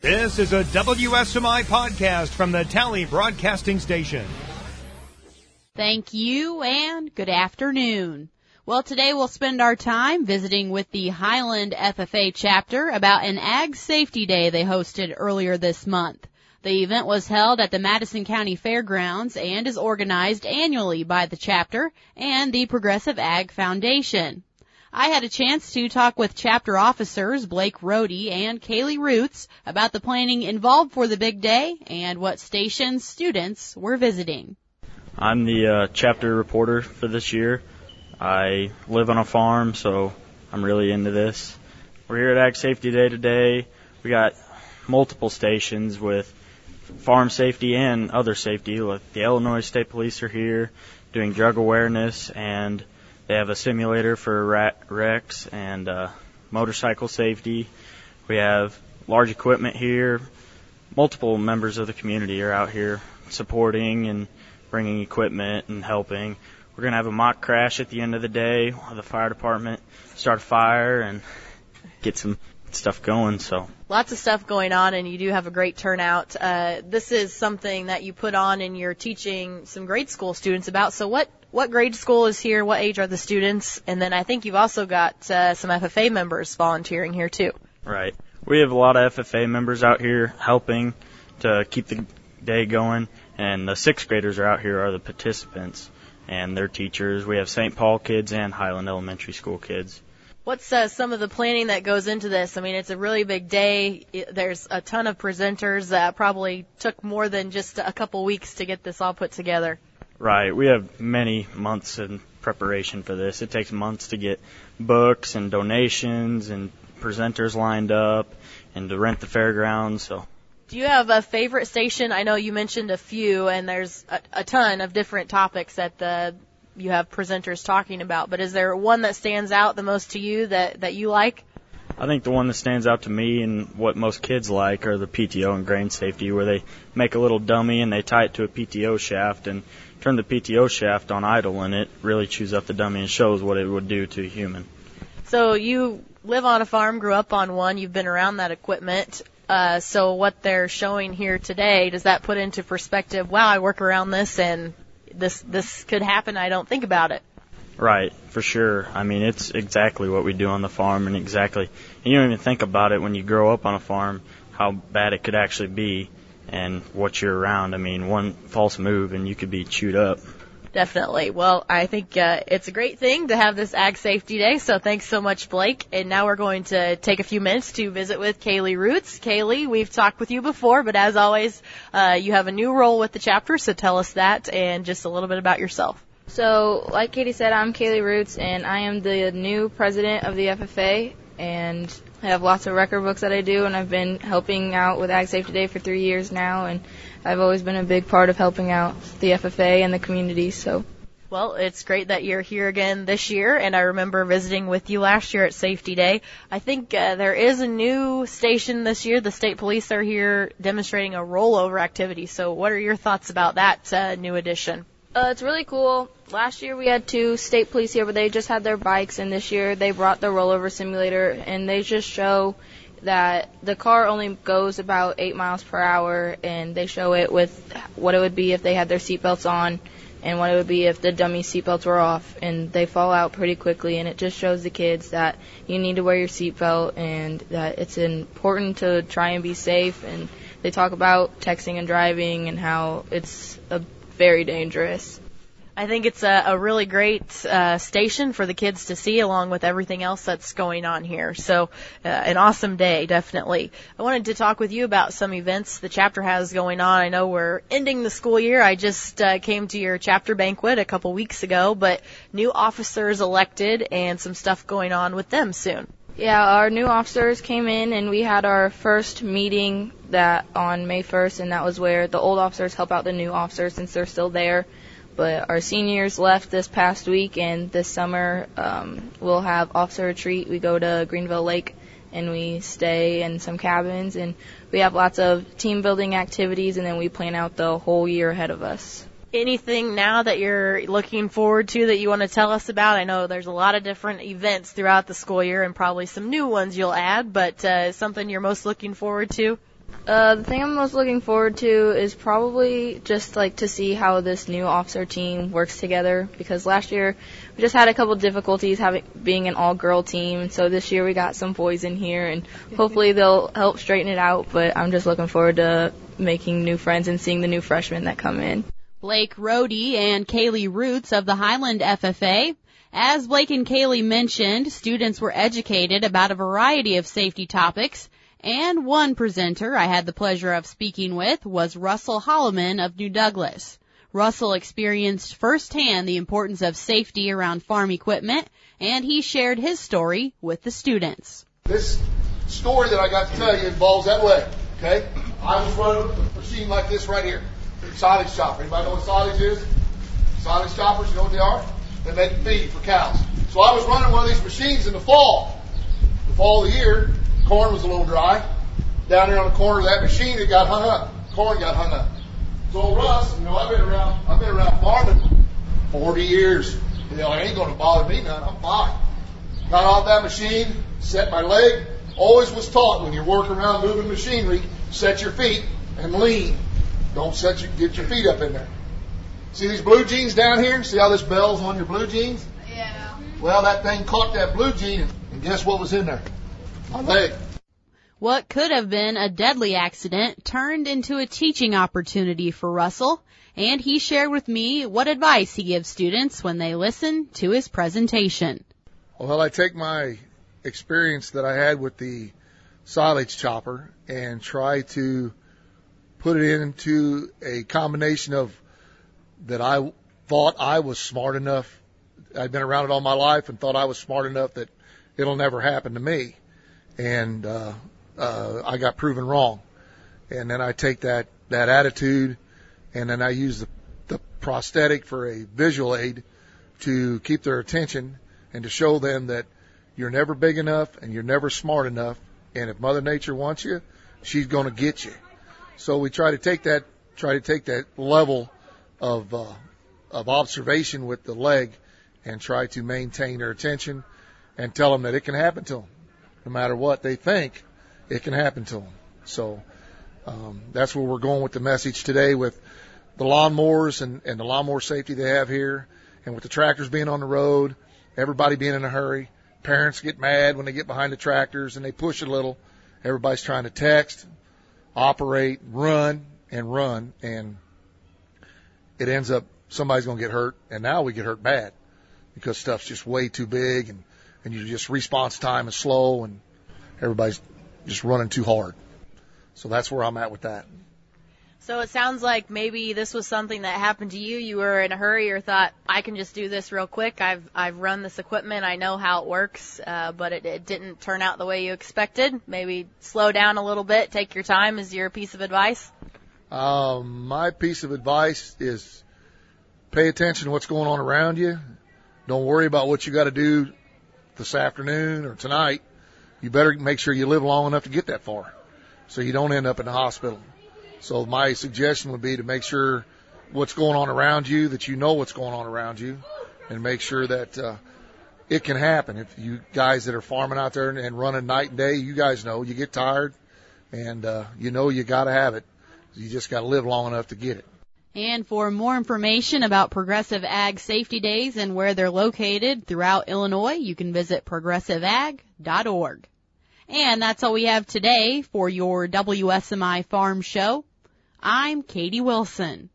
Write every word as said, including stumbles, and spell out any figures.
This is a W S M I podcast from the Tally Broadcasting Station. Thank you and good afternoon. Well, today we'll spend our time visiting with the Highland F F A chapter about an Ag Safety Day they hosted earlier this month. The event was held at the Madison County Fairgrounds and is organized annually by the chapter and the Progressive Ag Foundation. I had a chance to talk with chapter officers Blake Rohde and Kaylee Roots about the planning involved for the big day and what stations students were visiting. I'm the uh, chapter reporter for this year. I live on a farm, so I'm really into this. We're here at Ag Safety Day today. We got multiple stations with farm safety and other safety. Like the Illinois State Police are here doing drug awareness, and they have a simulator for wrecks and uh, motorcycle safety. We have large equipment here. Multiple members of the community are out here supporting and bringing equipment and helping. We're going to have a mock crash at the end of the day with the fire department, start a fire, and get some stuff going. So lots of stuff going on, and you do have a great turnout. Uh, this is something that you put on and you're teaching some grade school students about. So what What grade school is here? What age are the students? And then I think you've also got uh, some F F A members volunteering here too. Right. We have a lot of F F A members out here helping to keep the day going, and the sixth graders are out here are the participants and their teachers. We have Saint Paul kids and Highland Elementary School kids. What's uh, some of the planning that goes into this? I mean, it's a really big day. It, there's a ton of presenters that probably took more than just a couple weeks to get this all put together. Right. We have many months in preparation for this. It takes months to get books and donations and presenters lined up and to rent the fairgrounds. So, do you have a favorite station? I know you mentioned a few, and there's a, a ton of different topics that the you have presenters talking about. But is there one that stands out the most to you that, that you like? I think the one that stands out to me and what most kids like are the P T O and grain safety, where they make a little dummy and they tie it to a P T O shaft and turn the P T O shaft on idle, and it really chews up the dummy and shows what it would do to a human. So you live on a farm, grew up on one, you've been around that equipment. Uh, so what they're showing here today, does that put into perspective, wow, I work around this and this this could happen, I don't think about it? Right, for sure. I mean, it's exactly what we do on the farm, and exactly, and you don't even think about it when you grow up on a farm, how bad it could actually be and what you're around. I mean, one false move and you could be chewed up. Definitely. Well, I think uh, it's a great thing to have this Ag Safety Day, so thanks so much, Blake. And now we're going to take a few minutes to visit with Kaylee Roots. Kaylee, we've talked with you before, but as always, uh, you have a new role with the chapter, so tell us that and just a little bit about yourself. So, like Katie said, I'm Kaylee Roots, and I am the new president of the F F A, and I have lots of record books that I do, and I've been helping out with Ag Safety Day for three years now, and I've always been a big part of helping out the F F A and the community. So, well, it's great that you're here again this year, and I remember visiting with you last year at Safety Day. I think uh, there is a new station this year. The state police are here demonstrating a rollover activity. So what are your thoughts about that uh, new addition? Uh, it's really cool. Last year we had two state police here, but they just had their bikes, and this year they brought the rollover simulator, and they just show that the car only goes about eight miles per hour, and they show it with what it would be if they had their seatbelts on and what it would be if the dummy seatbelts were off, and they fall out pretty quickly, and it just shows the kids that you need to wear your seatbelt and that it's important to try and be safe, and they talk about texting and driving and how it's a very dangerous. I think it's a, a really great uh, station for the kids to see, along with everything else that's going on here. So uh, an awesome day, definitely. I wanted to talk with you about some events the chapter has going on. I know we're ending the school year. I just uh, came to your chapter banquet a couple weeks ago, but new officers elected and some stuff going on with them soon. Yeah, our new officers came in, and we had our first meeting that on May first, and that was where the old officers help out the new officers since they're still there. But our seniors left this past week, and this summer um, we'll have officer retreat. We go to Greenville Lake, and we stay in some cabins, and we have lots of team building activities, and then we plan out the whole year ahead of us. Anything now that you're looking forward to that you want to tell us about? I know there's a lot of different events throughout the school year and probably some new ones you'll add, but uh, something you're most looking forward to? Uh, the thing I'm most looking forward to is probably just like to see how this new officer team works together, because last year we just had a couple difficulties having being an all-girl team, and so this year we got some boys in here, and hopefully they'll help straighten it out. But I'm just looking forward to making new friends and seeing the new freshmen that come in. Blake Rohde and Kaylee Roots of the Highland F F A. As Blake and Kaylee mentioned, students were educated about a variety of safety topics. And one presenter I had the pleasure of speaking with was Russell Holloman of New Douglas. Russell experienced firsthand the importance of safety around farm equipment, and he shared his story with the students. This story that I got to tell you involves that leg, okay? I was running a machine like this right here, silage chopper. Anybody know what silage is? Silage choppers, you know what they are? They make feed for cows. So I was running one of these machines in the fall. The fall of the year, corn was a little dry. Down there on the corner of that machine, it got hung up. Corn got hung up. So Russ, you know, I've been around, I've been around farming forty years. You know, it ain't going to bother me none. I'm fine. Got off that machine, set my leg. Always was taught when you're working around moving machinery, set your feet and lean. Don't set your, get your feet up in there. See these blue jeans down here? See how this bell's on your blue jeans? Yeah. Well, that thing caught that blue jean, and guess what was in there? My leg. What could have been a deadly accident turned into a teaching opportunity for Russell, and he shared with me what advice he gives students when they listen to his presentation. Well, I take my experience that I had with the silage chopper and try to put it into a combination of that I thought I was smart enough. I'd been around it all my life and thought I was smart enough that it'll never happen to me. And uh, uh, I got proven wrong. And then I take that, that attitude, and then I use the, the prosthetic for a visual aid to keep their attention and to show them that you're never big enough and you're never smart enough. And if Mother Nature wants you, she's going to get you. So we try to take that, try to take that level of uh, of observation with the leg and try to maintain their attention and tell them that it can happen to them. No matter what they think, it can happen to them. So um, that's where we're going with the message today with the lawnmowers and, and the lawnmower safety they have here, and with the tractors being on the road, everybody being in a hurry. Parents get mad when they get behind the tractors and they push a little. Everybody's trying to text, operate, run, and run, and it ends up somebody's going to get hurt, and now we get hurt bad because stuff's just way too big, and, and you just response time is slow, and everybody's just running too hard. So that's where I'm at with that. So it sounds like maybe this was something that happened to you. You were in a hurry or thought, I can just do this real quick. I've I've run this equipment. I know how it works, uh, but it, it didn't turn out the way you expected. Maybe slow down a little bit, take your time is your piece of advice? Um, my piece of advice is pay attention to what's going on around you. Don't worry about what you got to do this afternoon or tonight. You better make sure you live long enough to get that far so you don't end up in the hospital. So my suggestion would be to make sure what's going on around you, that you know what's going on around you, and make sure that uh, it can happen. If you guys that are farming out there and, and running night and day, you guys know you get tired, and uh, you know you got to have it. You just got to live long enough to get it. And for more information about Progressive Ag Safety Days and where they're located throughout Illinois, you can visit progressive ag dot org. And that's all we have today for your W S M I Farm Show. I'm Katie Wilson.